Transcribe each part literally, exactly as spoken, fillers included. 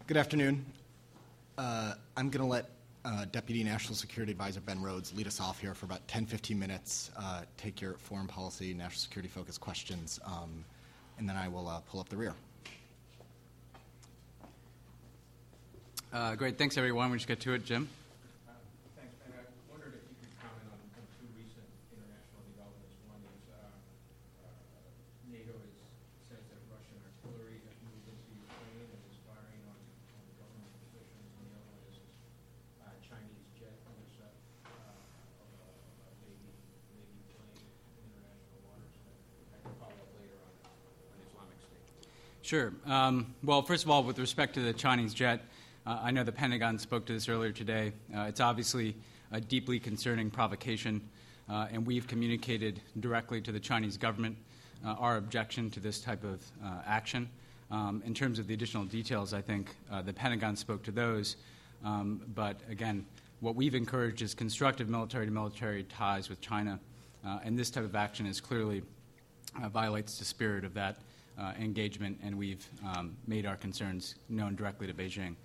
Good afternoon. Uh, I'm going to let uh, Deputy National Security Advisor Ben Rhodes lead us off here for about ten, fifteen minutes, uh, take your foreign policy, national security focused questions, um, and then I will uh, pull up the rear. Uh, great. Thanks, everyone. We just get to it. Jim? Uh, thanks, Ben. I wondered if you could comment on, on two recent international developments. One is uh, uh, NATO is, says that Russian artillery has moved into Ukraine and is firing on, on government positions. And the other one is uh, Chinese jet intercept uh, of a, of a Navy, Navy plane in international waters. I can follow up later on, on Islamic State. Sure. Um, well, first of all, with respect to the Chinese jet, Uh, I know the Pentagon spoke to this earlier today. Uh, it's obviously a deeply concerning provocation, uh, and we've communicated directly to the Chinese government uh, our objection to this type of uh, action. Um, in terms of the additional details, I think uh, the Pentagon spoke to those. Um, but again, what we've encouraged is constructive military-to-military ties with China, uh, and this type of action is clearly uh, violates the spirit of that uh, engagement, and we've um, made our concerns known directly to Beijing.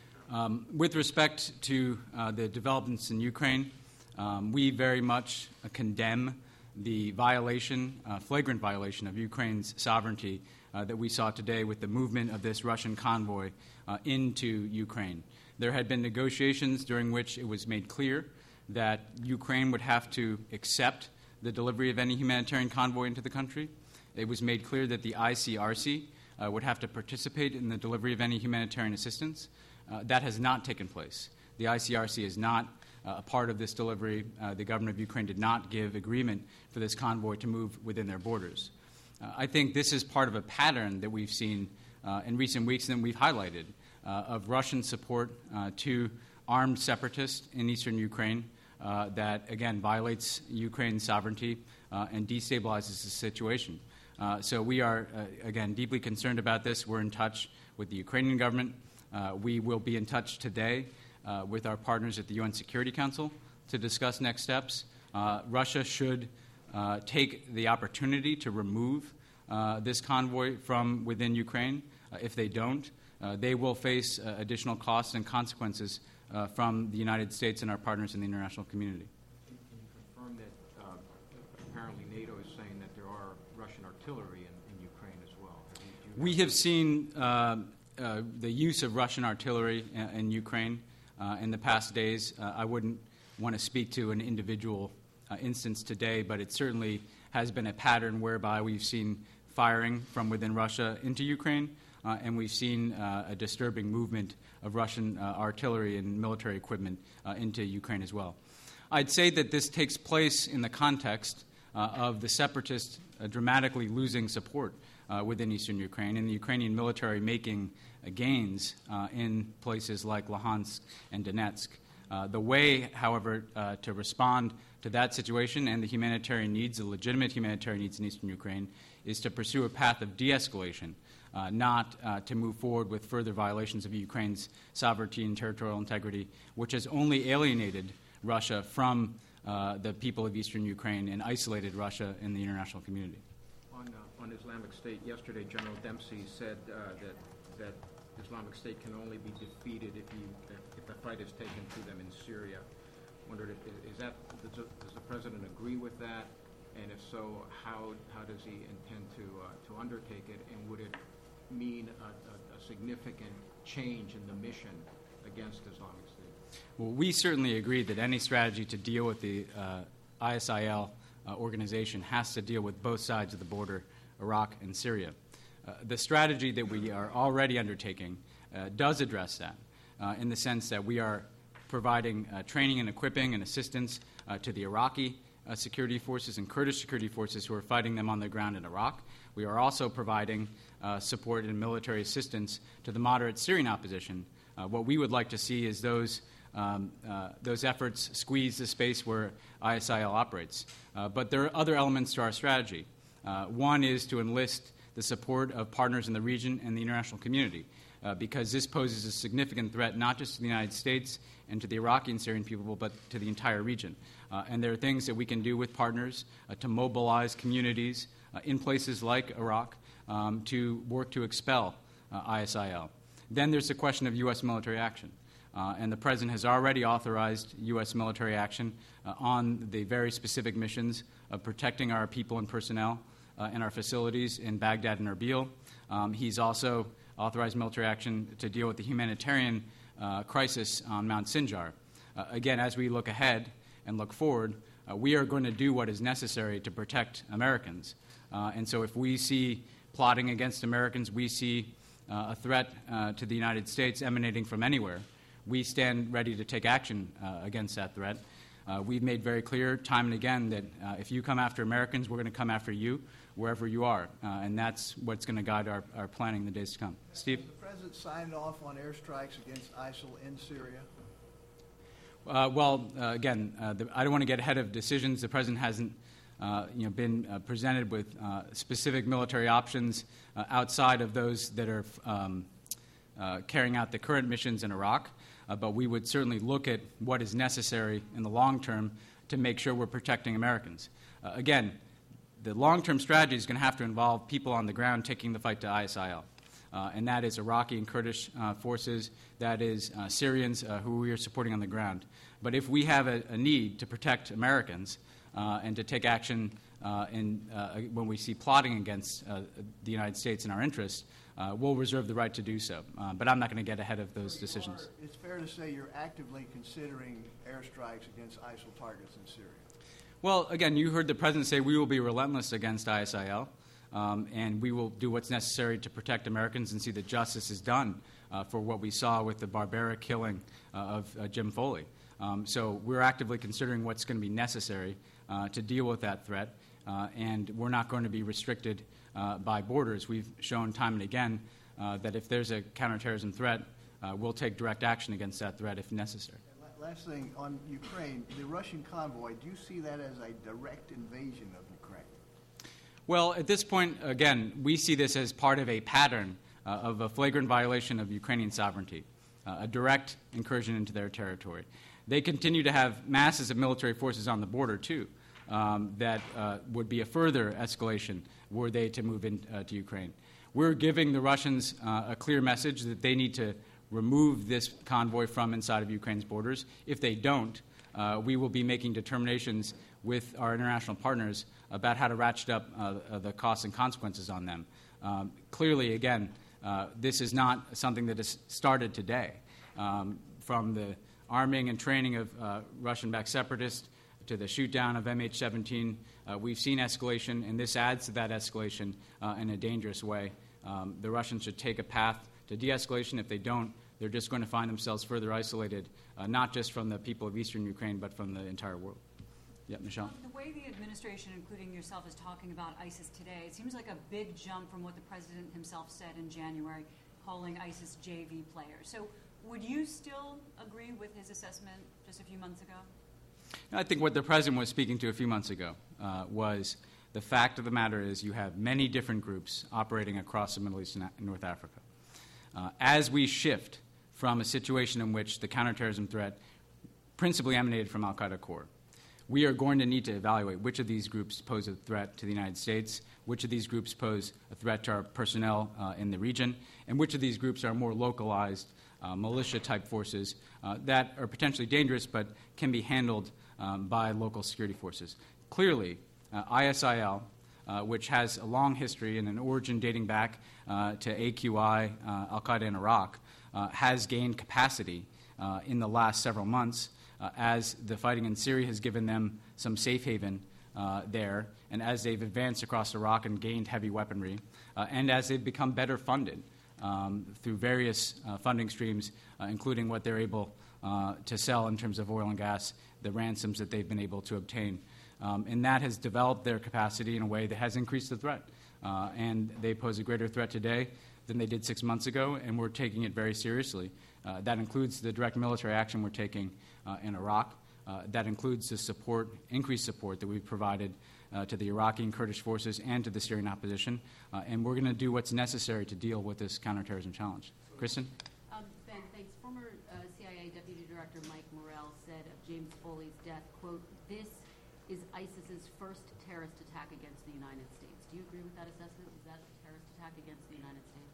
Um, with respect to uh, the developments in Ukraine, um, we very much uh, condemn the violation, uh, flagrant violation of Ukraine's sovereignty uh, that we saw today with the movement of this Russian convoy uh, into Ukraine. There had been negotiations during which it was made clear that Ukraine would have to accept the delivery of any humanitarian convoy into the country. It was made clear that the I C R C uh, would have to participate in the delivery of any humanitarian assistance. Uh, that has not taken place. The I C R C is not uh, a part of this delivery. Uh, the government of Ukraine did not give agreement for this convoy to move within their borders. Uh, I think this is part of a pattern that we've seen uh, in recent weeks and we've highlighted uh, of Russian support uh, to armed separatists in eastern Ukraine uh, that, again, violates Ukraine's sovereignty uh, and destabilizes the situation. Uh, so we are, uh, again, deeply concerned about this. We're in touch with the Ukrainian government. Uh, we will be in touch today uh, with our partners at the U N Security Council to discuss next steps. Uh, Russia should uh, take the opportunity to remove uh, this convoy from within Ukraine. Uh, if they don't, uh, they will face uh, additional costs and consequences uh, from the United States and our partners in the international community. Can, can you confirm that uh, apparently NATO is saying that there are Russian artillery in, in Ukraine as well? Have you, do you we have seen uh, Uh, the use of Russian artillery in, in Ukraine uh, in the past days. Uh, I wouldn't want to speak to an individual uh, instance today, but it certainly has been a pattern whereby we've seen firing from within Russia into Ukraine, uh, and we've seen uh, a disturbing movement of Russian uh, artillery and military equipment uh, into Ukraine as well. I'd say that this takes place in the context uh, of the separatists uh, dramatically losing support Uh, within eastern Ukraine, and the Ukrainian military making uh, gains uh, in places like Luhansk and Donetsk. Uh, the way, however, uh, to respond to that situation and the humanitarian needs, the legitimate humanitarian needs in eastern Ukraine, is to pursue a path of de-escalation, uh, not uh, to move forward with further violations of Ukraine's sovereignty and territorial integrity, which has only alienated Russia from uh, the people of eastern Ukraine and isolated Russia in the international community. On, uh, on Islamic State, yesterday General Dempsey said uh, that that Islamic State can only be defeated if you if the fight is taken to them in Syria. Wondered if is that does the, does the president agree with that, and if so, how how does he intend to uh, to undertake it, and would it mean a, a, a significant change in the mission against Islamic State? Well, we certainly agree that any strategy to deal with the uh, I S I L Uh, organization has to deal with both sides of the border, Iraq and Syria. Uh, the strategy that we are already undertaking uh, does address that uh, in the sense that we are providing uh, training and equipping and assistance uh, to the Iraqi uh, security forces and Kurdish security forces who are fighting them on the ground in Iraq. We are also providing uh, support and military assistance to the moderate Syrian opposition. Uh, what we would like to see is those Um, uh, those efforts squeeze the space where I S I L operates. Uh, but there are other elements to our strategy. Uh, one is to enlist the support of partners in the region and the international community, uh, because this poses a significant threat not just to the United States and to the Iraqi and Syrian people, but to the entire region. Uh, and there are things that we can do with partners uh, to mobilize communities uh, in places like Iraq um, to work to expel uh, I S I L. Then there's the question of U S military action. Uh, and the President has already authorized U S military action uh, on the very specific missions of protecting our people and personnel uh, in our facilities in Baghdad and Erbil. Um, he's also authorized military action to deal with the humanitarian uh, crisis on Mount Sinjar. Uh, again, as we look ahead and look forward, uh, we are going to do what is necessary to protect Americans. Uh, and so if we see plotting against Americans, we see uh, a threat uh, to the United States emanating from anywhere, we stand ready to take action uh, against that threat. Uh, we've made very clear time and again that uh, if you come after Americans, we're going to come after you wherever you are. Uh, and that's what's going to guide our, our planning in the days to come. Steve? Has the President signed off on airstrikes against ISIL in Syria? Uh, well, uh, again, uh, the, I don't want to get ahead of decisions. The President hasn't uh, you know, been uh, presented with uh, specific military options uh, outside of those that are um, uh, carrying out the current missions in Iraq. Uh, but we would certainly look at what is necessary in the long term to make sure we're protecting Americans. Uh, again, the long-term strategy is going to have to involve people on the ground taking the fight to I S I L. Uh, and that is Iraqi and Kurdish uh, forces, that is uh, Syrians uh, who we are supporting on the ground. But if we have a, a need to protect Americans uh, and to take action uh, in, uh, when we see plotting against uh, the United States in our interests, Uh, we'll reserve the right to do so. Uh, but I'm not going to get ahead of those decisions. Are, it's fair to say you're actively considering airstrikes against ISIL targets in Syria. Well, again, you heard the President say we will be relentless against I S I L, um, and we will do what's necessary to protect Americans and see that justice is done uh, for what we saw with the barbaric killing uh, of uh, Jim Foley. Um, so we're actively considering what's going to be necessary uh, to deal with that threat, uh, and we're not going to be restricted Uh, by borders. We've shown time and again uh, that if there's a counterterrorism threat, uh, we'll take direct action against that threat if necessary. Last thing, on Ukraine, the Russian convoy, do you see that as a direct invasion of Ukraine? Well, at this point, again, we see this as part of a pattern uh, of a flagrant violation of Ukrainian sovereignty, uh, a direct incursion into their territory. They continue to have masses of military forces on the border, too, um, that uh, would be a further escalation were they to move into uh, Ukraine. We're giving the Russians uh, a clear message that they need to remove this convoy from inside of Ukraine's borders. If they don't, uh, we will be making determinations with our international partners about how to ratchet up uh, the costs and consequences on them. Um, clearly, again, uh, this is not something that has started today. Um, from the arming and training of uh, Russian-backed separatists to the shoot-down of M H seventeen, uh, we've seen escalation, and this adds to that escalation uh, in a dangerous way. Um, the Russians should take a path to de-escalation. If they don't, they're just going to find themselves further isolated, uh, not just from the people of eastern Ukraine, but from the entire world. Yeah, Michelle? The way the administration, including yourself, is talking about ISIS today, it seems like a big jump from what the President himself said in January, calling ISIS J V players. So would you still agree with his assessment just a few months ago? I think what the President was speaking to a few months ago uh, was the fact of the matter is you have many different groups operating across the Middle East and North Africa. Uh, as we shift from a situation in which the counterterrorism threat principally emanated from al-Qaeda core, we are going to need to evaluate which of these groups pose a threat to the United States, which of these groups pose a threat to our personnel uh, in the region, and which of these groups are more localized uh, militia-type forces uh, that are potentially dangerous but can be handled um, by local security forces. Clearly, uh, I S I L, uh, which has a long history and an origin dating back uh, to A Q I, uh, al-Qaeda in Iraq, uh, has gained capacity uh, in the last several months uh, as the fighting in Syria has given them some safe haven uh, there, and as they've advanced across Iraq and gained heavy weaponry, uh, and as they've become better funded um, through various uh, funding streams, uh, including what they're able uh, to sell in terms of oil and gas, the ransoms that they've been able to obtain. Um, and that has developed their capacity in a way that has increased the threat. Uh, and they pose a greater threat today than they did six months ago, and we're taking it very seriously. Uh, that includes the direct military action we're taking uh, in Iraq. Uh, that includes the support, increased support that we've provided uh, to the Iraqi and Kurdish forces and to the Syrian opposition. Uh, and we're going to do what's necessary to deal with this counterterrorism challenge. Kristen? Um, Ben, thanks. Former uh, C I A Deputy Director Mike Morrell said of James Foley's death, quote, "This is ISIS's first terrorist attack against the United States." Do you agree with that assessment? Is that a terrorist attack against the United States?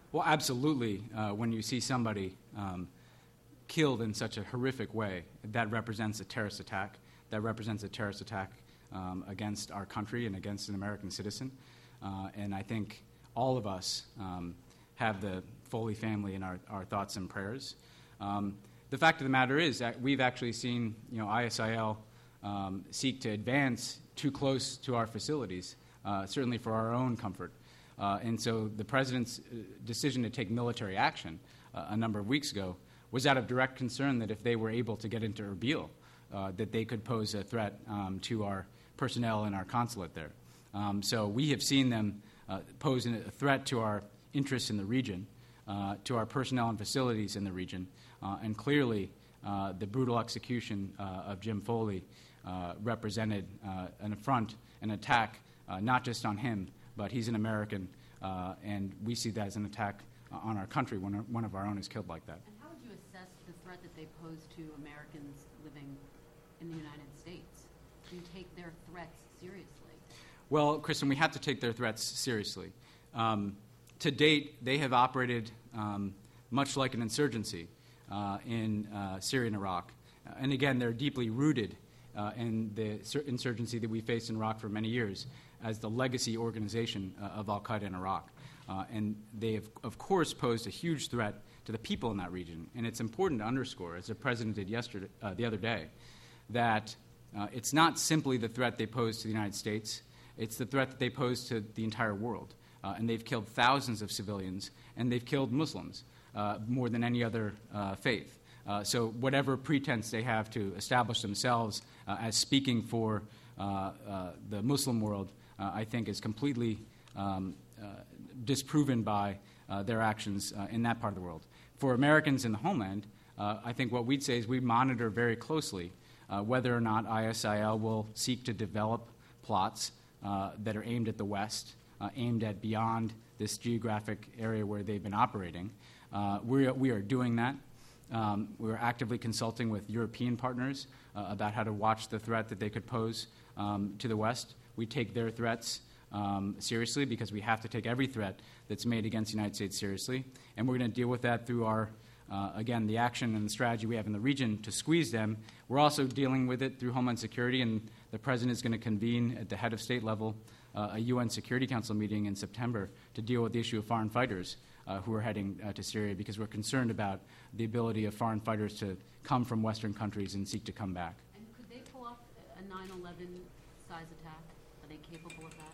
Well, absolutely. Uh, when you see somebody um, killed in such a horrific way, that represents a terrorist attack. That represents a terrorist attack um, against our country and against an American citizen. Uh, and I think all of us um, have the Foley family in our, our thoughts and prayers. Um, the fact of the matter is that we've actually seen, you know, I S I L um, seek to advance too close to our facilities, uh, certainly for our own comfort. Uh, and so the president's decision to take military action uh, a number of weeks ago was out of direct concern that if they were able to get into Erbil, uh, that they could pose a threat um, to our personnel and our consulate there. Um, so we have seen them uh, pose a threat to our interests in the region, uh, to our personnel and facilities in the region, uh, and clearly uh, the brutal execution uh, of Jim Foley uh, represented uh, an affront, an attack, uh, not just on him, but he's an American, uh, and we see that as an attack on our country when one of our own is killed like that. And how would you assess the threat that they pose to Americans living in the United States? Do you take their threats seriously? Well, Kristen, we have to take their threats seriously. Um, to date, they have operated um, much like an insurgency uh, in uh, Syria and Iraq. Uh, and again, they're deeply rooted uh, in the insurgency that we faced in Iraq for many years as the legacy organization uh, of al-Qaeda in Iraq. Uh, and they have, of course, posed a huge threat to the people in that region. And it's important to underscore, as the president did yesterday, uh, the other day, that uh, it's not simply the threat they pose to the United States, it's the threat that they pose to the entire world. Uh, and they've killed thousands of civilians, and they've killed Muslims uh, more than any other uh, faith. Uh, so whatever pretense they have to establish themselves uh, as speaking for uh, uh, the Muslim world, uh, I think is completely um, uh, disproven by uh, their actions uh, in that part of the world. For Americans in the homeland, uh, I think what we'd say is we monitor very closely uh, whether or not I S I L will seek to develop plots uh, that are aimed at the West, uh, aimed at beyond this geographic area where they've been operating. Uh, we, are, we are doing that. Um, we're actively consulting with European partners uh, about how to watch the threat that they could pose um, to the West. We take their threats um, seriously because we have to take every threat that's made against the United States seriously. And we're going to deal with that through our, uh, again, the action and the strategy we have in the region to squeeze them. We're also dealing with it through Homeland Security, and the President is going to convene at the head of state level uh, a U N Security Council meeting in September to deal with the issue of foreign fighters uh, who are heading uh, to Syria, because we're concerned about the ability of foreign fighters to come from Western countries and seek to come back. And could they pull off a nine eleven size attack? Are they capable of that?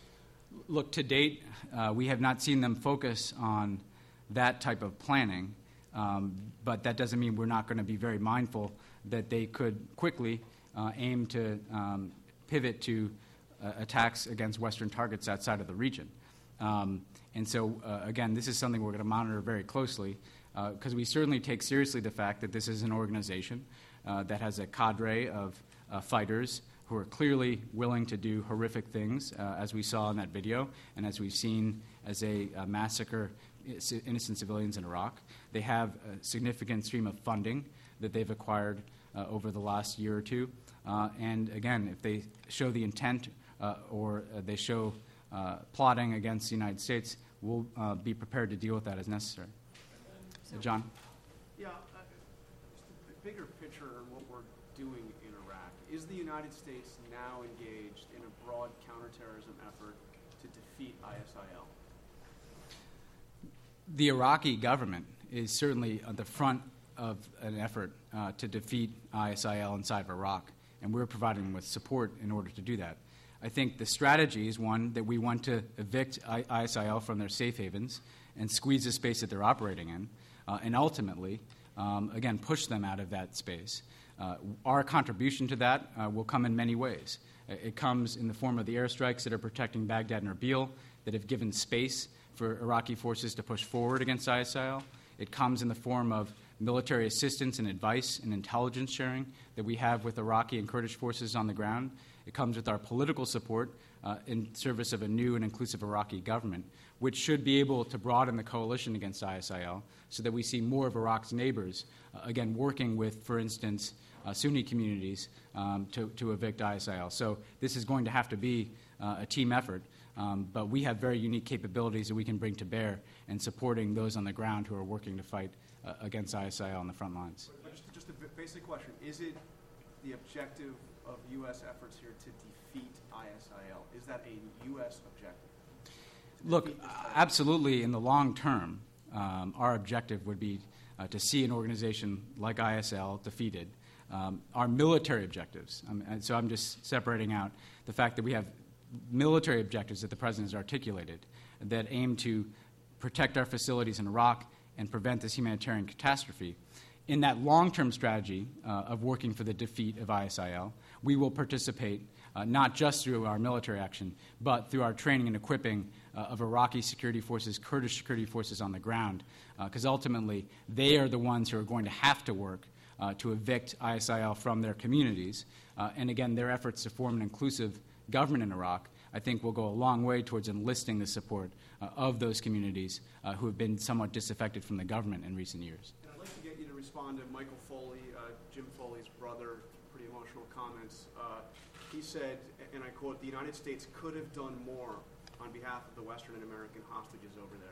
Look, to date, uh, we have not seen them focus on that type of planning, um, but that doesn't mean we're not going to be very mindful that they could quickly uh, aim to um, pivot to uh, attacks against Western targets outside of the region. Um, and so, uh, again, this is something we're going to monitor very closely because uh, we certainly take seriously the fact that this is an organization uh, that has a cadre of uh, fighters who are clearly willing to do horrific things, uh, as we saw in that video, and as we've seen as they uh, massacre innocent civilians in Iraq. They have a significant stream of funding that they've acquired uh, over the last year or two. Uh, and again, if they show the intent uh, or uh, they show uh, plotting against the United States, we'll uh, be prepared to deal with that as necessary. So, John? Yeah, uh, just a bigger picture on what we're doing in Iraq. Is the United States now engaged in a broad counterterrorism effort to defeat I S I L? The Iraqi government is certainly at the front of an effort uh, to defeat I S I L inside of Iraq, and we're providing them with support in order to do that. I think the strategy is one that we want to evict I S I L from their safe havens and squeeze the space that they're operating in, uh, and ultimately, um, again, push them out of that space. Uh, our contribution to that uh, will come in many ways. It comes in the form of the airstrikes that are protecting Baghdad and Erbil, that have given space for Iraqi forces to push forward against I S I L. It comes in the form of military assistance and advice and intelligence sharing that we have with Iraqi and Kurdish forces on the ground. It comes with our political support uh, in service of a new and inclusive Iraqi government, which should be able to broaden the coalition against I S I L so that we see more of Iraq's neighbors, uh, again, working with, for instance, uh, Sunni communities um, to, to evict I S I L. So this is going to have to be uh, a team effort. Um, but we have very unique capabilities that we can bring to bear in supporting those on the ground who are working to fight uh, against I S I L on the front lines. But just, just a b- basic question. Is it the objective of U S efforts here to defeat I S I L? Is that a U S objective? Look, absolutely, in the long term, um, our objective would be uh, to see an organization like I S L defeated. Um, our military objectives, um, and so I'm just separating out the fact that we have military objectives that the President has articulated that aim to protect our facilities in Iraq and prevent this humanitarian catastrophe. In that long-term strategy uh, of working for the defeat of I S I L, we will participate uh, not just through our military action, but through our training and equipping uh, of Iraqi security forces, Kurdish security forces on the ground, because uh, ultimately they are the ones who are going to have to work uh, to evict I S I L from their communities. Uh, and again, their efforts to form an inclusive government in Iraq, I think, will go a long way towards enlisting the support uh, of those communities uh, who have been somewhat disaffected from the government in recent years. And I'd like to get you to respond to Michael Foley, uh, Jim Foley's brother, pretty emotional comments. Uh, he said, and I quote, "The United States could have done more on behalf of the Western and American hostages over there."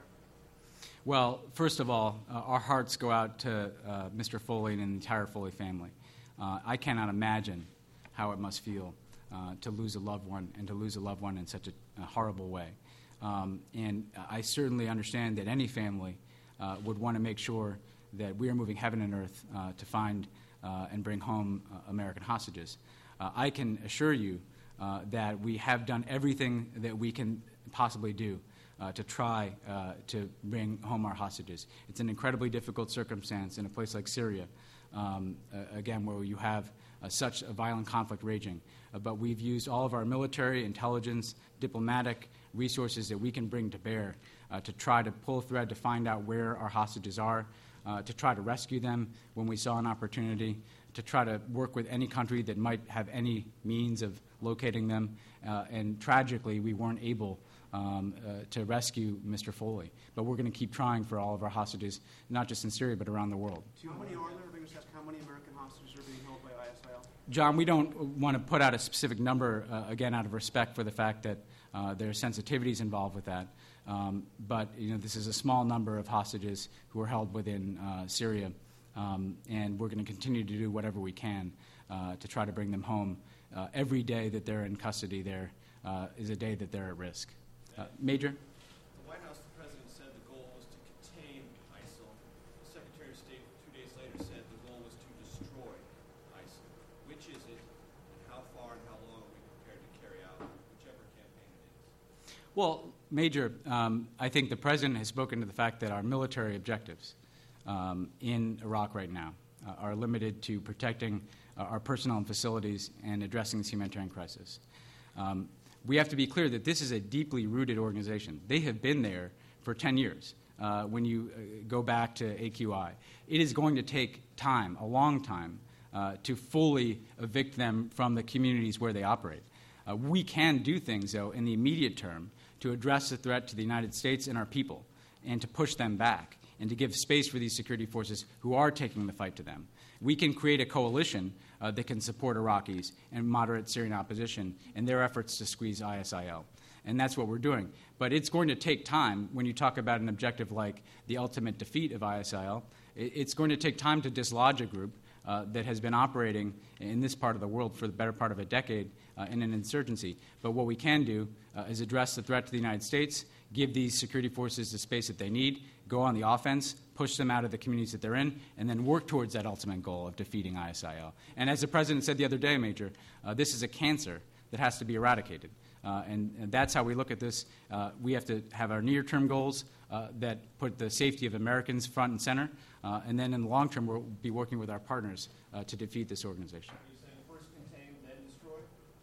Well, first of all, uh, our hearts go out to uh, Mister Foley and the entire Foley family. Uh, I cannot imagine how it must feel uh, to lose a loved one and to lose a loved one in such a, a horrible way. Um, and I certainly understand that any family uh, would want to make sure that we are moving heaven and earth uh, to find uh, and bring home uh, American hostages. Uh, I can assure you uh, that we have done everything that we can possibly do uh, to try uh, to bring home our hostages. It's an incredibly difficult circumstance in a place like Syria, um, uh, again, where you have uh, such a violent conflict raging. Uh, but we've used all of our military, intelligence, diplomatic resources that we can bring to bear uh, to try to pull a thread to find out where our hostages are, uh, to try to rescue them when we saw an opportunity, to try to work with any country that might have any means of locating them. Uh, and tragically, we weren't able um, uh, to rescue Mister Foley. But we're going to keep trying for all of our hostages, not just in Syria, but around the world. How many are there? If I can just ask, how many American hostages are being held by I S I L? John, we don't want to put out a specific number, uh, again, out of respect for the fact that uh, there are sensitivities involved with that. Um, but, you know, this is a small number of hostages who are held within uh, Syria. Um, and we're going to continue to do whatever we can uh, to try to bring them home. Uh, every day that they're in custody there uh, is a day that they're at risk. Uh, Major? The White House, the President said the goal was to contain ISIL. The Secretary of State two days later said the goal was to destroy ISIL. Which is it, and how far and how long are we prepared to carry out whichever campaign it is? Well, Major, um, I think the President has spoken to the fact that our military objectives Um, in Iraq right now uh, are limited to protecting uh, our personnel and facilities and addressing this humanitarian crisis. Um, we have to be clear that this is a deeply rooted organization. They have been there for ten years. Uh, when you uh, go back to A Q I, it is going to take time, a long time, uh, to fully evict them from the communities where they operate. Uh, we can do things, though, in the immediate term to address the threat to the United States and our people and to push them back, and to give space for these security forces who are taking the fight to them. We can create a coalition uh, that can support Iraqis and moderate Syrian opposition in their efforts to squeeze I S I L. And that's what we're doing. But it's going to take time when you talk about an objective like the ultimate defeat of I S I L. It's going to take time to dislodge a group uh, that has been operating in this part of the world for the better part of a decade uh, in an insurgency. But what we can do uh, is address the threat to the United States, give these security forces the space that they need, go on the offense, push them out of the communities that they're in, and then work towards that ultimate goal of defeating I S I L. And as the President said the other day, Major, uh, this is a cancer that has to be eradicated. Uh, and, and that's how we look at this. Uh, we have to have our near-term goals uh, that put the safety of Americans front and center. Uh, and then in the long term, we'll be working with our partners uh, to defeat this organization. Are you saying first contain, then destroy?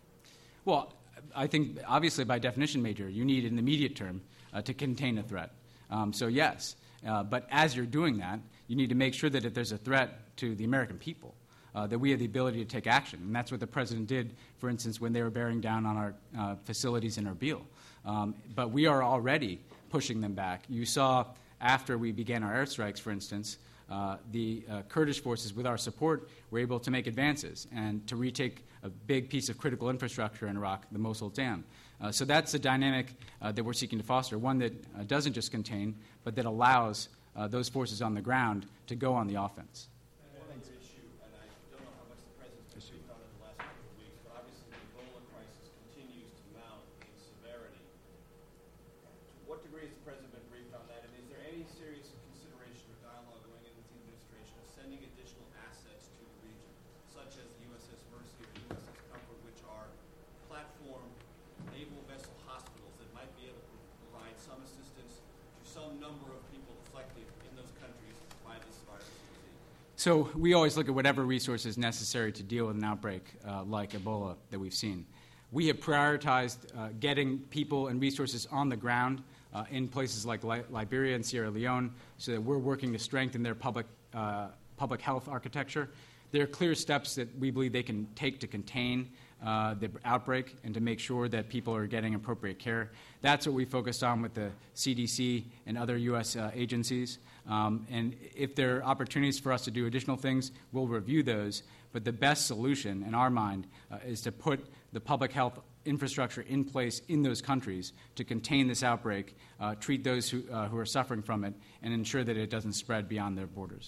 Well, I think obviously by definition, Major, you need in the immediate term uh, to contain a threat. Um, so yes, uh, but as you're doing that, you need to make sure that if there's a threat to the American people, uh, that we have the ability to take action. And that's what the President did, for instance, when they were bearing down on our uh, facilities in Erbil. Um, but we are already pushing them back. You saw after we began our airstrikes, for instance, uh, the uh, Kurdish forces, with our support, were able to make advances and to retake a big piece of critical infrastructure in Iraq, the Mosul Dam. Uh, so that's the dynamic uh, that we're seeking to foster, one that uh, doesn't just contain, but that allows uh, those forces on the ground to go on the offense. Another issue, and I don't know how much the President's been briefed on in the last couple of weeks, but obviously the Ebola crisis continues to mount in severity. To what degree has the President been briefed on that, and is there any serious consideration or dialogue going in with the administration of sending additional assets to the region, such as the U S S Mercy or the U S S Comfort, which are platform naval vessel hospitals that might be able to provide some assistance to some number of people afflicted in those countries by this virus disease? So we always look at whatever resources necessary to deal with an outbreak uh, like Ebola that we've seen. We have prioritized uh, getting people and resources on the ground uh, in places like Li- Liberia and Sierra Leone, so that we're working to strengthen their public uh, public health architecture. There are clear steps that we believe they can take to contain uh, the outbreak and to make sure that people are getting appropriate care. That's what we focused on with the C D C and other U S uh, agencies. Um, and if there are opportunities for us to do additional things, we'll review those. But the best solution, in our mind, uh, is to put the public health infrastructure in place in those countries to contain this outbreak, uh, treat those who, uh, who are suffering from it, and ensure that it doesn't spread beyond their borders.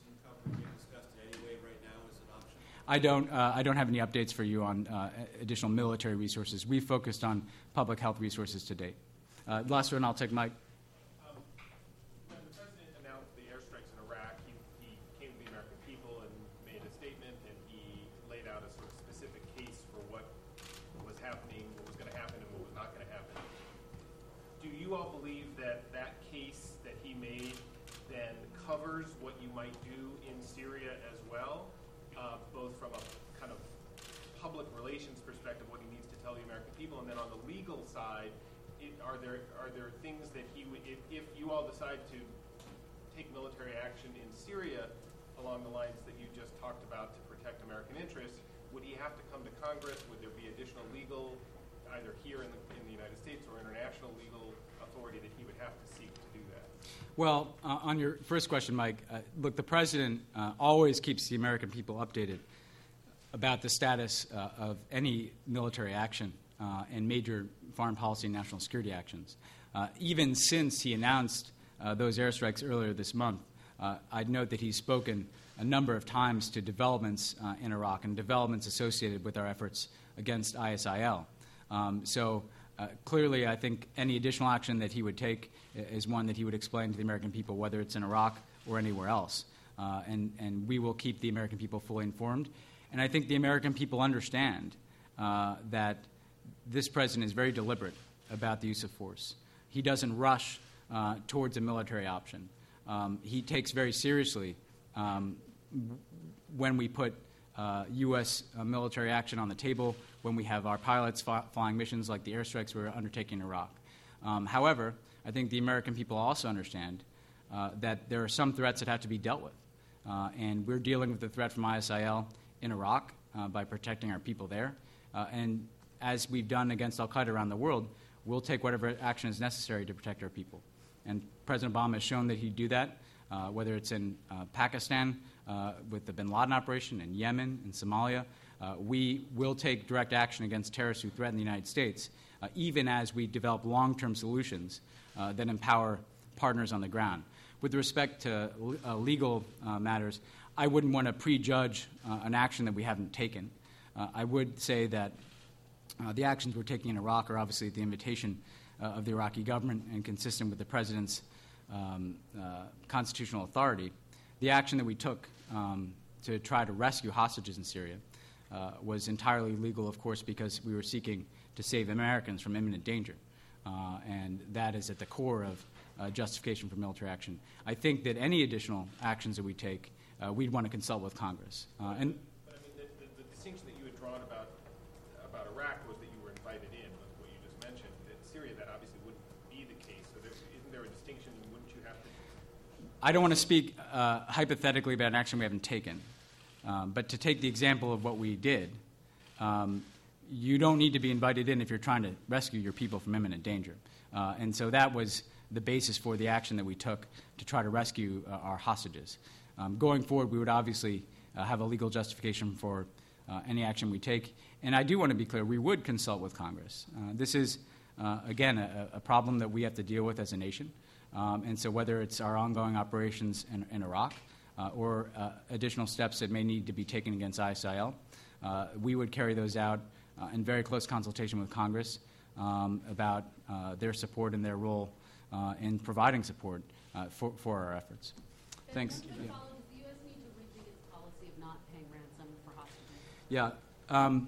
I don't, uh, I don't have any updates for you on uh, additional military resources. We've focused on public health resources to date. Uh, last one, I'll take Mike. Um, when the President announced the airstrikes in Iraq, he, he came to the American people and made a statement, and he laid out a sort of specific case for what was happening, what was going to happen, and what was not going to happen. Do you all believe that that case that he made then covers what you might do in Syria as well? Uh, both from a kind of public relations perspective, what he needs to tell the American people, and then on the legal side, it, are there are there things that he would, if, if you all decide to take military action in Syria along the lines that you just talked about to protect American interests, would he have to come to Congress? Would there be additional legal, either here in the, in the United States or international legal authority that he would have to seek to do that? Well, uh, on your first question, Mike, uh, look, the President uh, always keeps the American people updated about the status uh, of any military action uh, and major foreign policy and national security actions. Uh, even since he announced uh, those airstrikes earlier this month, uh, I'd note that he's spoken a number of times to developments uh, in Iraq and developments associated with our efforts against I S I L. Um, so uh, clearly, I think any additional action that he would take is one that he would explain to the American people, whether it's in Iraq or anywhere else. Uh, and, and we will keep the American people fully informed. And I think the American people understand uh, that this president is very deliberate about the use of force. He doesn't rush uh, towards a military option. Um, he takes very seriously um, when we put uh, U S uh, military action on the table, when we have our pilots fi- flying missions like the airstrikes we're undertaking in Iraq. Um, however, I think the American people also understand uh, that there are some threats that have to be dealt with. Uh, and we're dealing with the threat from I S I L in Iraq uh, by protecting our people there. Uh, and as we've done against al-Qaeda around the world, we'll take whatever action is necessary to protect our people. And President Obama has shown that he'd do that, uh, whether it's in uh, Pakistan uh, with the bin Laden operation, in Yemen, in Somalia. Uh, we will take direct action against terrorists who threaten the United States, uh, even as we develop long-term solutions uh, that empower partners on the ground. With respect to uh, legal uh, matters, I wouldn't want to prejudge uh, an action that we haven't taken. Uh, I would say that uh, the actions we're taking in Iraq are obviously at the invitation uh, of the Iraqi government and consistent with the president's um, uh, constitutional authority. The action that we took um, to try to rescue hostages in Syria uh, was entirely legal, of course, because we were seeking to save Americans from imminent danger. Uh, and that is at the core of uh, justification for military action. I think that any additional actions that we take, uh, we'd want to consult with Congress. Uh, and but I mean, the, the, the distinction that you had drawn about about Iraq was that you were invited in, with what you just mentioned. In Syria, that obviously wouldn't be the case. So there, isn't there a distinction? Wouldn't you have to? I don't want to speak uh, hypothetically about an action we haven't taken. Um, but to take the example of what we did, um, you don't need to be invited in if you're trying to rescue your people from imminent danger. Uh, and so that was the basis for the action that we took to try to rescue uh, our hostages. Um, going forward, we would obviously uh, have a legal justification for uh, any action we take. And I do want to be clear, we would consult with Congress. Uh, this is, uh, again, a, a problem that we have to deal with as a nation. Um, and so whether it's our ongoing operations in, in Iraq uh, or uh, additional steps that may need to be taken against I S I L, uh, we would carry those out uh, in very close consultation with Congress um, about uh, their support and their role uh, in providing support uh, for, for our efforts. Ben, Thanks. one quick Yeah. follow-up. Does the U S need to rethink its policy of not paying ransom for hostages? Yeah. Um,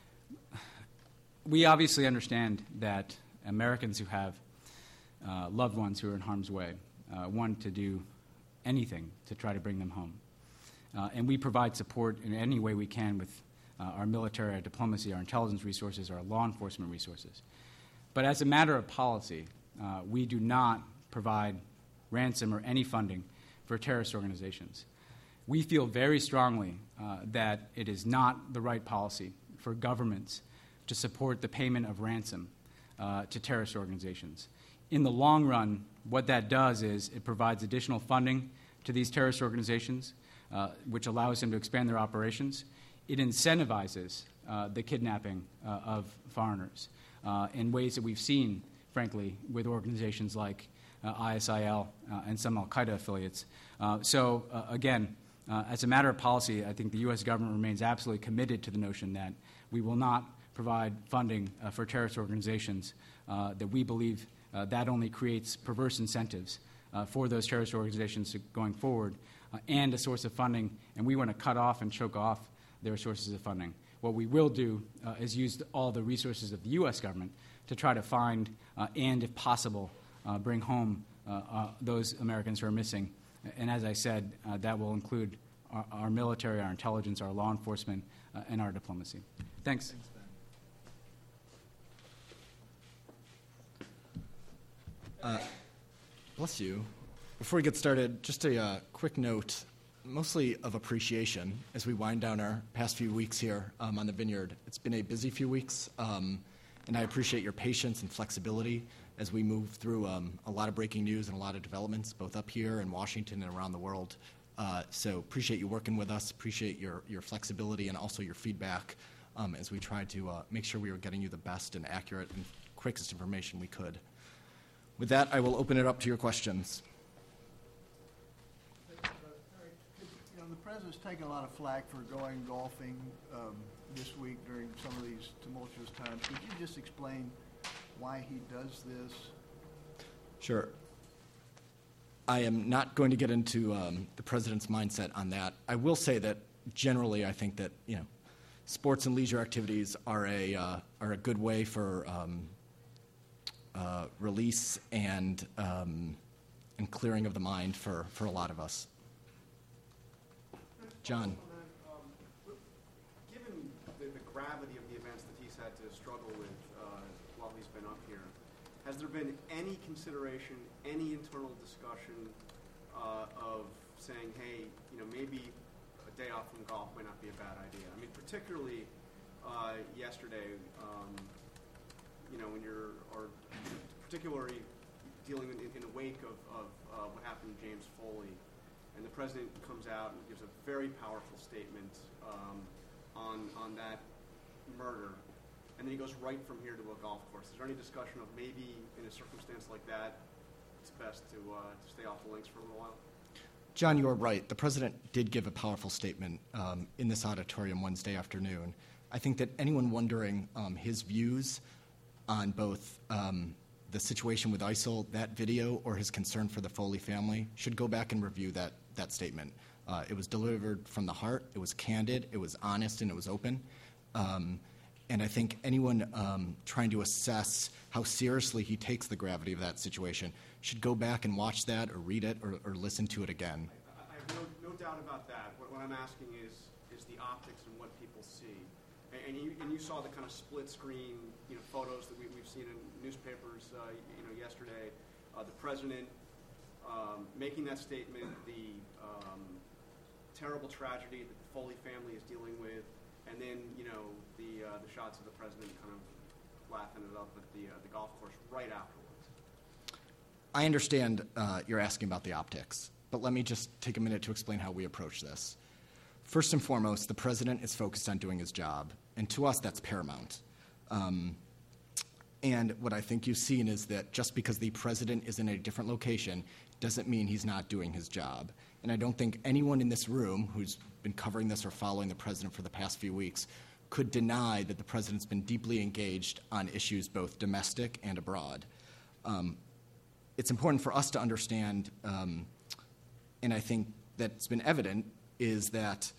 we obviously understand that Americans who have uh, loved ones who are in harm's way uh, want to do anything to try to bring them home. Uh, and we provide support in any way we can with uh, our military, our diplomacy, our intelligence resources, our law enforcement resources. But as a matter of policy, uh, we do not provide ransom or any funding for terrorist organizations. We feel very strongly uh, that it is not the right policy for governments to support the payment of ransom uh, to terrorist organizations. In the long run, what that does is it provides additional funding to these terrorist organizations, uh, which allows them to expand their operations. It incentivizes uh, the kidnapping uh, of foreigners uh, in ways that we've seen, frankly, with organizations like uh, I S I L uh, and some al-Qaeda affiliates. Uh, so, uh, again, uh, as a matter of policy, I think the U S government remains absolutely committed to the notion that we will not provide funding uh, for terrorist organizations, uh, that we believe uh, that only creates perverse incentives uh, for those terrorist organizations to, going forward, uh, and a source of funding, and we want to cut off and choke off their sources of funding. What we will do uh, is use all the resources of the U S government to try to find uh, and, if possible, uh, bring home uh, uh, those Americans who are missing. And as I said, uh, that will include our, our military, our intelligence, our law enforcement, uh, and our diplomacy. Thanks. Thanks, Ben. Uh, bless you. Before we get started, just a uh, quick note, mostly of appreciation as we wind down our past few weeks here um, on the Vineyard. It's been a busy few weeks, um, and I appreciate your patience and flexibility as we move through um, a lot of breaking news and a lot of developments, both up here in Washington and around the world. Uh, so appreciate you working with us, appreciate your, your flexibility and also your feedback um, as we try to uh, make sure we are getting you the best and accurate and quickest information we could. With that, I will open it up to your questions. You know, the president's taken a lot of flack for going golfing um, this week during some of these tumultuous times. Could you just explain why he does this? Sure. I am not going to get into um, the president's mindset on that. I will say that generally I think that, you know, sports and leisure activities are a, uh, are a good way for um, uh, release and, um, and clearing of the mind for, for a lot of us. John. Um, given the, the gravity of the events that he's had to struggle with uh, while he's been up here, has there been any consideration, any internal discussion uh, of saying, hey, you know, maybe a day off from golf might not be a bad idea? I mean, particularly uh, yesterday, um, you know, when you're, or particularly dealing in, in the wake of, of uh, what happened to James Foley. And the president comes out and gives a very powerful statement um, on on that murder, and then he goes right from here to a golf course. Is there any discussion of maybe in a circumstance like that, it's best to uh, to stay off the links for a little while? John, you are right. The president did give a powerful statement um, in this auditorium Wednesday afternoon. I think that anyone wondering um, his views on both um, the situation with ISIL, that video, or his concern for the Foley family should go back and review that, that statement. Uh, it was delivered from the heart, it was candid, it was honest, and it was open. Um, and I think anyone um, trying to assess how seriously he takes the gravity of that situation should go back and watch that or read it or, or listen to it again. I, I have no, no doubt about that. What, what I'm asking is, is the optics and what people see. And, and, you, and you saw the kind of split screen, you know, photos that we, we've seen in newspapers, uh, you know, yesterday. Uh, the president um, making that statement, the um, terrible tragedy that the Foley family is dealing with, and then, you know, the uh, the shots of the president kind of laughing it up at the uh, the golf course right afterwards. I understand uh, you're asking about the optics, but let me just take a minute to explain how we approach this. First and foremost, the president is focused on doing his job, and to us, that's paramount. Um, and what I think you've seen is that just because the president is in a different location doesn't mean he's not doing his job. And I don't think anyone in this room who's been covering this or following the president for the past few weeks could deny that the president's been deeply engaged on issues both domestic and abroad. Um, it's important for us to understand, um, and I think that's been evident, is that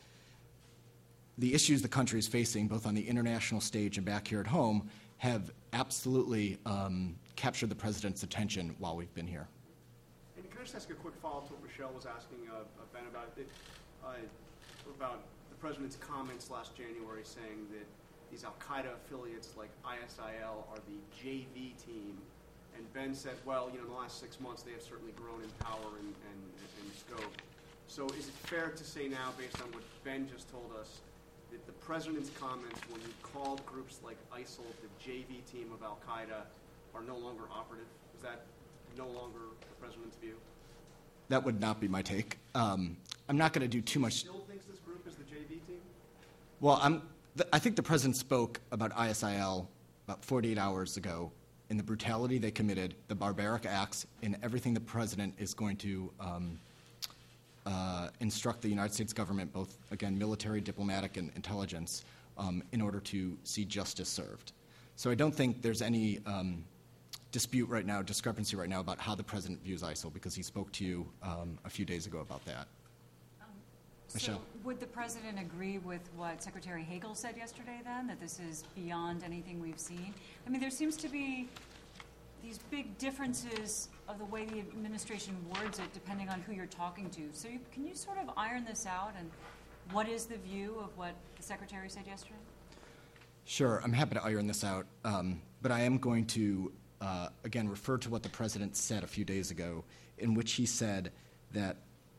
the issues the country is facing, both on the international stage and back here at home, have absolutely um, captured the president's attention while we've been here. And can I just ask a quick follow-up to what Michelle was asking uh, Ben about it, uh, about the president's comments last January saying that these Al-Qaeda affiliates like I S I L are the J V team, and Ben said, well, you know, in the last six months they have certainly grown in power and, and, and scope. So is it fair to say now, based on what Ben just told us, that the president's comments when he called groups like ISIL the J V team of Al-Qaeda are no longer operative? Is that no longer the president's view? That would not be my take. Um, I'm not going to do too much. He still thinks this group is the J V team? Well, I'm, th- I think the president spoke about I S I L about forty-eight hours ago in the brutality they committed, the barbaric acts, and everything the president is going to um, uh, instruct the United States government, both, again, military, diplomatic, and intelligence, um, in order to see justice served. So I don't think there's any um, dispute right now, discrepancy right now about how the president views ISIL, because he spoke to you um, a few days ago about that. Um, Michelle? So would the president agree with what Secretary Hagel said yesterday then, that this is beyond anything we've seen? I mean, there seems to be these big differences of the way the administration words it depending on who you're talking to. So you, can you sort of iron this out, and what is the view of what the secretary said yesterday? Sure, I'm happy to iron this out, um, but I am going to, uh, again, refer to what the president said a few days ago, in which he said that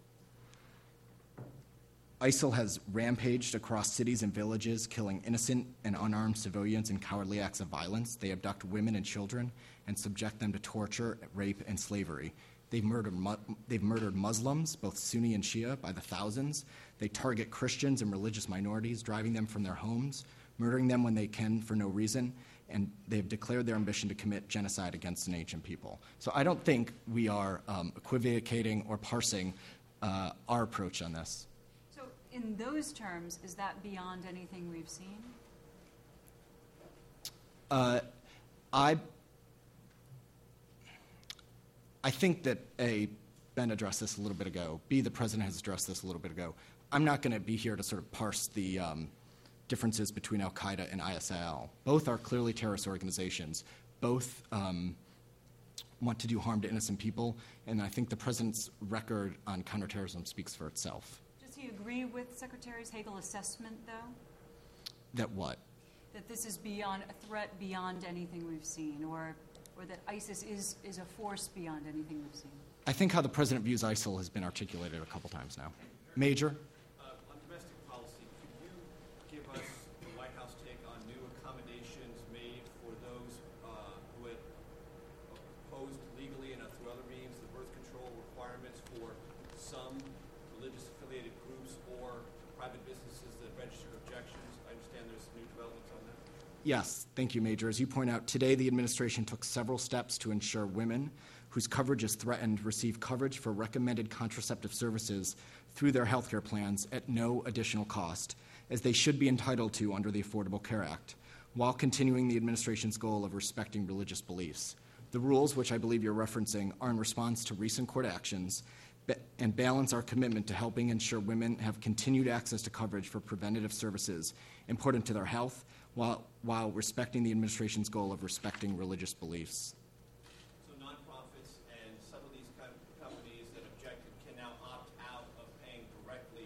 ISIL has rampaged across cities and villages, killing innocent and unarmed civilians in cowardly acts of violence. They abduct women and children and subject them to torture, rape, and slavery. They've murdered, mu- they've murdered Muslims, both Sunni and Shia, by the thousands. They target Christians and religious minorities, driving them from their homes, murdering them when they can for no reason, and they've declared their ambition to commit genocide against an ancient people. So I don't think we are um, equivocating or parsing uh, our approach on this. So in those terms, is that beyond anything we've seen? Uh, I I think that A, Ben addressed this a little bit ago. B, the president has addressed this a little bit ago. I'm not going to be here to sort of parse the um, differences between Al-Qaeda and I S I L. Both are clearly terrorist organizations. Both um, want to do harm to innocent people, and I think the president's record on counterterrorism speaks for itself. Does he agree with Secretary Hagel's assessment, though? That what? That this is beyond a threat beyond anything we've seen, or or that ISIS is, is a force beyond anything we've seen? I think how the president views ISIL has been articulated a couple times now. Major? Uh, on domestic policy, could you give us the White House take on new accommodations made for those uh, who had opposed legally and through other means the birth control requirements for some religious affiliated groups or private businesses that registered objections? I understand there's new developments on that. Yes, thank you, Major. As you point out, today the administration took several steps to ensure women whose coverage is threatened receive coverage for recommended contraceptive services through their health care plans at no additional cost, as they should be entitled to under the Affordable Care Act, while continuing the administration's goal of respecting religious beliefs. The rules, which I believe you're referencing, are in response to recent court actions and balance our commitment to helping ensure women have continued access to coverage for preventative services important to their health, while, while respecting the administration's goal of respecting religious beliefs. So nonprofits and some of these kind of companies that objected can now opt out of paying directly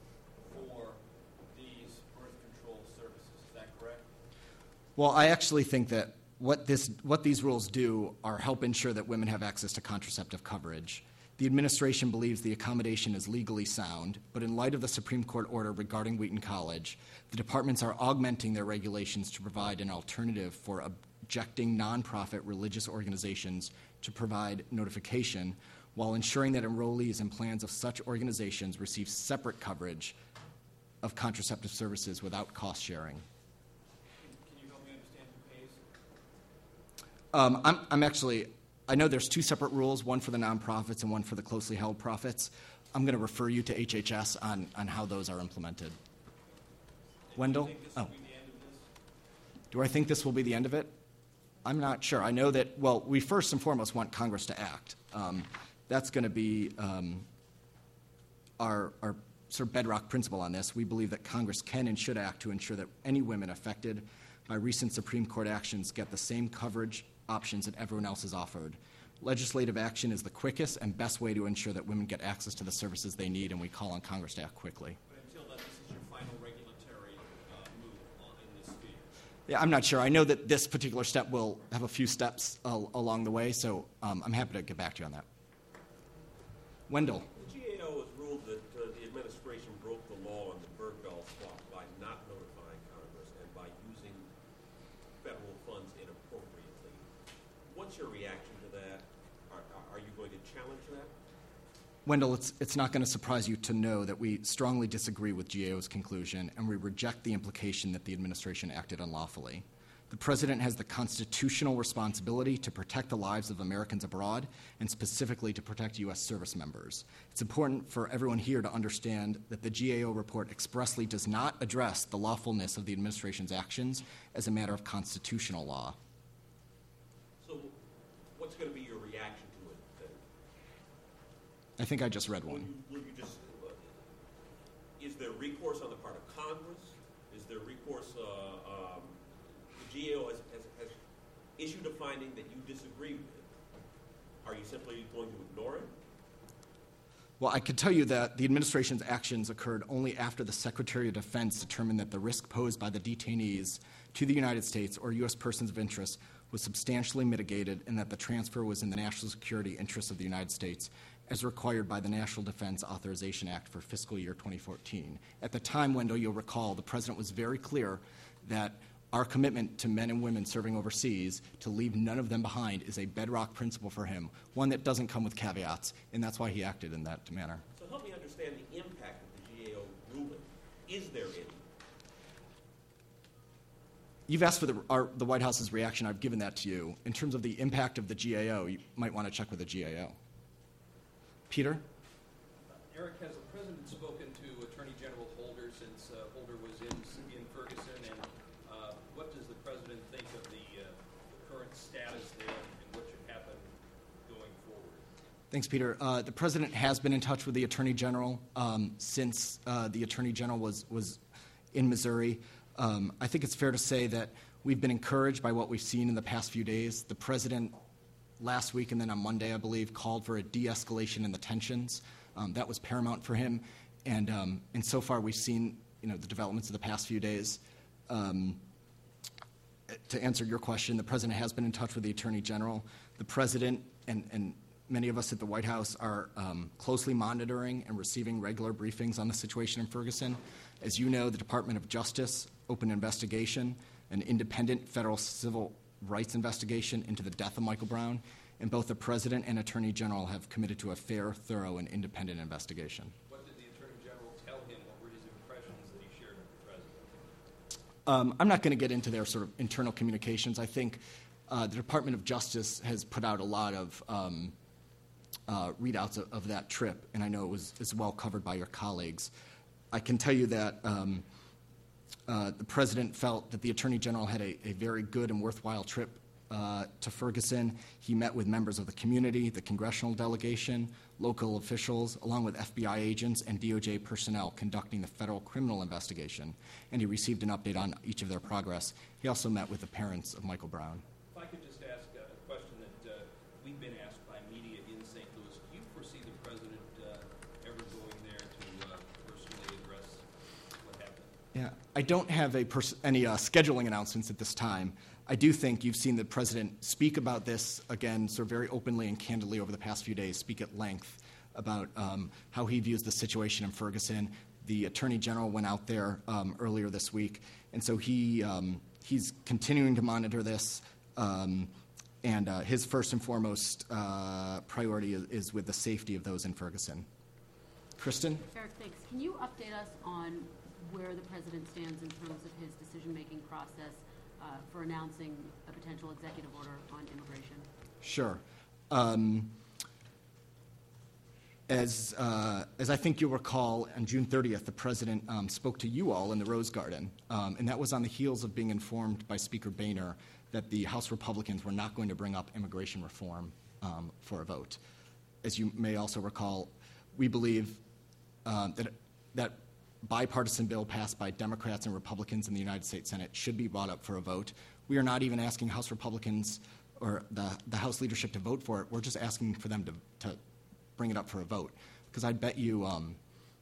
for these birth control services. Is that correct? Well, I actually think that what, this, what these rules do are help ensure that women have access to contraceptive coverage. The administration believes the accommodation is legally sound, but in light of the Supreme Court order regarding Wheaton College, the departments are augmenting their regulations to provide an alternative for objecting nonprofit religious organizations to provide notification while ensuring that enrollees in plans of such organizations receive separate coverage of contraceptive services without cost sharing. Can you help me understand who pays? Um, I'm, I'm actually, I know there's two separate rules, one for the nonprofits and one for the closely held profits. I'm going to refer you to H H S on, on how those are implemented. Wendell? Do you think this Oh. will be the end of this? Do I think this will be the end of it? I'm not sure. I know that, well, we first and foremost want Congress to act. Um, that's going to be um, our, our sort of bedrock principle on this. We believe that Congress can and should act to ensure that any women affected by recent Supreme Court actions get the same coverage options that everyone else is offered. Legislative action is the quickest and best way to ensure that women get access to the services they need, and we call on Congress to act quickly. But until then, this is your final regulatory uh, move on, in this sphere. Yeah, I'm not sure. I know that this particular step will have a few steps uh, along the way, so um, I'm happy to get back to you on that. Wendell. The G A O has ruled that uh, the administration broke the law on the Berg-Bell swap by not notifying Congress and by using federal funds inappropriately. What's your reaction to that? Are, are you going to challenge that? Wendell, it's, it's not going to surprise you to know that we strongly disagree with G A O's conclusion, and we reject the implication that the administration acted unlawfully. The President has the constitutional responsibility to protect the lives of Americans abroad, and specifically to protect U S service members. It's important for everyone here to understand that the G A O report expressly does not address the lawfulness of the administration's actions as a matter of constitutional law. So what's going to be your reaction to it then? I think I just read Will one. you, will you just, uh, is there recourse on the part of Congress? Is there recourse, uh, um, the G A O has, has, has issued a finding that you disagree with. Are you simply going to ignore it? Well, I can tell you that the administration's actions occurred only after the Secretary of Defense determined that the risk posed by the detainees to the United States or U S persons of interest was substantially mitigated and that the transfer was in the national security interests of the United States as required by the National Defense Authorization Act for fiscal year twenty fourteen. At the time, Wendell, you'll recall, the President was very clear that our commitment to men and women serving overseas, to leave none of them behind, is a bedrock principle for him, one that doesn't come with caveats, and that's why he acted in that manner. So help me understand the impact of the G A O ruling. Is there any? You've asked for the, our, the White House's reaction. I've given that to you. In terms of the impact of the G A O, you might want to check with the G A O. Peter? Eric, has the President spoken to Attorney General Holder since uh, Holder was in, in Ferguson, and uh, what does the President think of the, uh, the current status there and what should happen going forward? Thanks, Peter. Uh, the President has been in touch with the Attorney General um, since uh, the Attorney General was, was in Missouri. Um, I think it's fair to say that we've been encouraged by what we've seen in the past few days. The President last week and then on Monday, I believe, called for a de-escalation in the tensions. Um, that was paramount for him. And, um, and so far we've seen, you know, the developments of the past few days. Um, to answer your question, the President has been in touch with the Attorney General. The President and, and many of us at the White House are um, closely monitoring and receiving regular briefings on the situation in Ferguson. As you know, the Department of Justice opened an investigation, an independent federal civil rights investigation into the death of Michael Brown, and both the President and Attorney General have committed to a fair, thorough, and independent investigation. What did the Attorney General tell him? What were his impressions that he shared with the President? Um, I'm not going to get into their sort of internal communications. I think uh, the Department of Justice has put out a lot of um, uh, readouts of, of that trip, and I know it was as well covered by your colleagues. I can tell you that um, uh, the President felt that the Attorney General had a, a very good and worthwhile trip uh, to Ferguson. He met with members of the community, the congressional delegation, local officials, along with F B I agents and D O J personnel conducting the federal criminal investigation, and he received an update on each of their progress. He also met with the parents of Michael Brown. If I could just ask a question that uh, we've been asked by media in Saint Louis, do you foresee the President uh, ever going there to uh, personally address what happened? Yeah, I don't have a pers- any uh, scheduling announcements at this time. I do think you've seen the President speak about this, again, sort of very openly and candidly over the past few days, speak at length about um, how he views the situation in Ferguson. The Attorney General went out there um, earlier this week, and so he um, he's continuing to monitor this. Um, And uh, his first and foremost uh, priority is, is with the safety of those in Ferguson. Kristen? Eric, thanks. Can you update us on where the president stands in terms of his decision-making process uh, for announcing a potential executive order on immigration? Sure. Um, as, uh, as I think you'll recall, on June thirtieth, the president um, spoke to you all in the Rose Garden, um, and that was on the heels of being informed by Speaker Boehner that the House Republicans were not going to bring up immigration reform um, for a vote. As you may also recall, we believe um, that that bipartisan bill passed by Democrats and Republicans in the United States Senate should be brought up for a vote. We are not even asking House Republicans or the, the House leadership to vote for it. We're just asking for them to, to bring it up for a vote. Because I bet you um,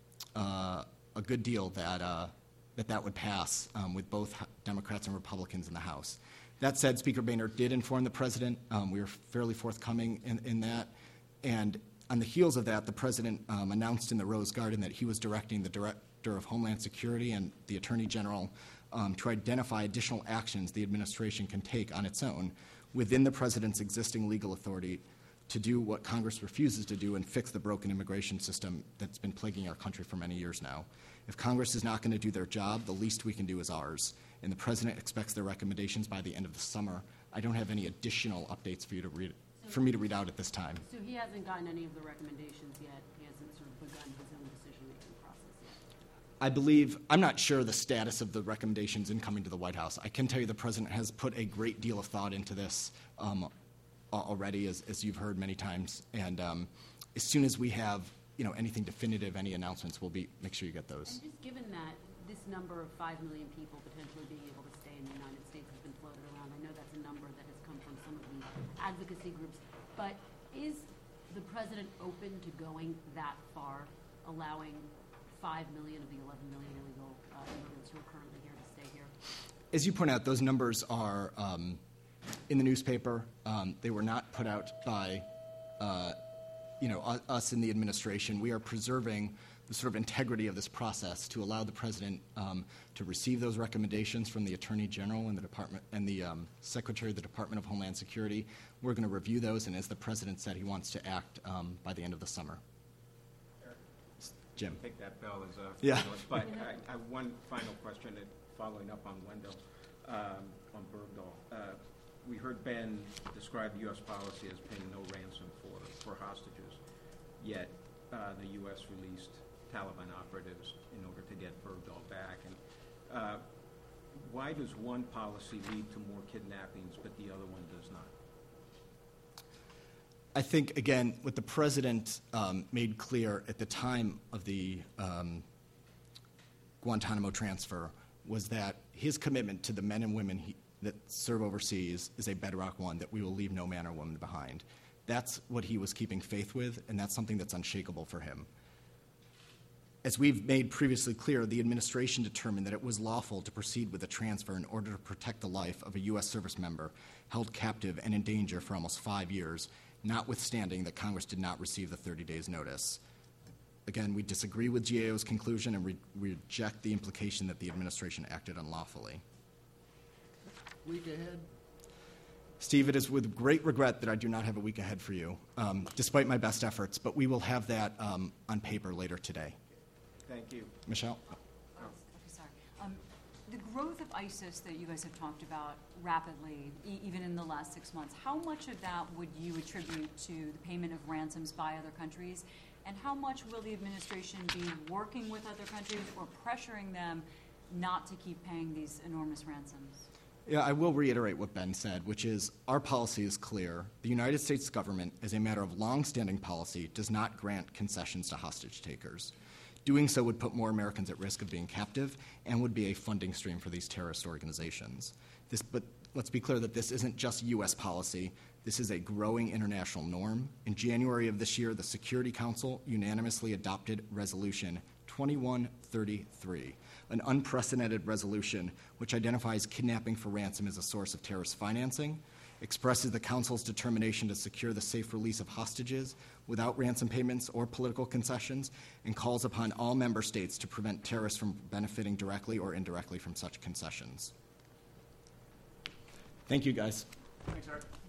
uh, a good deal that, uh, that that would pass um, with both Democrats and Republicans in the House. That said, Speaker Boehner did inform the president. Um, we were fairly forthcoming in, in that. And on the heels of that, the president um, announced in the Rose Garden that he was directing the Director of Homeland Security and the Attorney General um, to identify additional actions the administration can take on its own within the president's existing legal authority to do what Congress refuses to do and fix the broken immigration system that's been plaguing our country for many years now. If Congress is not going to do their job, the least we can do is ours. And the president expects their recommendations by the end of the summer. I don't have any additional updates for you to read, So- for me to read out at this time. So he hasn't gotten any of the recommendations yet? He hasn't sort of begun his own decision-making process yet? I believe, I'm not sure the status of the recommendations incoming to the White House. I can tell you the president has put a great deal of thought into this um, already, as, as you've heard many times. And um, as soon as we have, you know, anything definitive, any announcements, we'll be make sure you get those. And just given that this number of five million people potentially being able to stay in the United States has been floated around, I know that's a number that has come from some of the advocacy groups, but is the president open to going that far, allowing five million of the eleven million illegal uh, immigrants who are currently here to stay here? As you point out, those numbers are um, in the newspaper. Um, they were not put out by, uh, you know, u- us in the administration. We are preserving the sort of integrity of this process to allow the president um, to receive those recommendations from the Attorney General and the Department and the um, Secretary of the Department of Homeland Security. We're going to review those, and as the president said, he wants to act um, by the end of the summer. Jim. Take that bell as a Yeah. finalist. But I, I have one final question, uh, following up on Wendell, um, on Bergdahl. Uh, we heard Ben describe U S policy as paying no ransom for, for hostages, yet uh, the U S released Taliban operatives in order to get Bergdahl back. And uh, why does one policy lead to more kidnappings, but the other one does not? I think, again, what the president um, made clear at the time of the um, Guantanamo transfer was that his commitment to the men and women he, that serve overseas is a bedrock one, that we will leave no man or woman behind. That's what he was keeping faith with, and that's something that's unshakable for him. As we've made previously clear, the administration determined that it was lawful to proceed with the transfer in order to protect the life of a U S service member held captive and in danger for almost five years, notwithstanding that Congress did not receive the thirty days notice. Again, we disagree with G A O's conclusion and re- reject the implication that the administration acted unlawfully. Week ahead? Steve, it is with great regret that I do not have a week ahead for you, um, despite my best efforts, but we will have that um, on paper later today. Thank you. Michelle? Oh, okay, sorry. Um, the growth of ISIS that you guys have talked about rapidly, e- even in the last six months, how much of that would you attribute to the payment of ransoms by other countries? And how much will the administration be working with other countries or pressuring them not to keep paying these enormous ransoms? Yeah, I will reiterate what Ben said, which is our policy is clear. The United States government, as a matter of long-standing policy, does not grant concessions to hostage takers. Doing so would put more Americans at risk of being captive and would be a funding stream for these terrorist organizations. This, but let's be clear that this isn't just U S policy. This is a growing international norm. In January of this year, the Security Council unanimously adopted Resolution twenty-one thirty-three, an unprecedented resolution which identifies kidnapping for ransom as a source of terrorist financing, expresses the Council's determination to secure the safe release of hostages without ransom payments or political concessions, and calls upon all member states to prevent terrorists from benefiting directly or indirectly from such concessions. Thank you, guys. Thanks, Eric.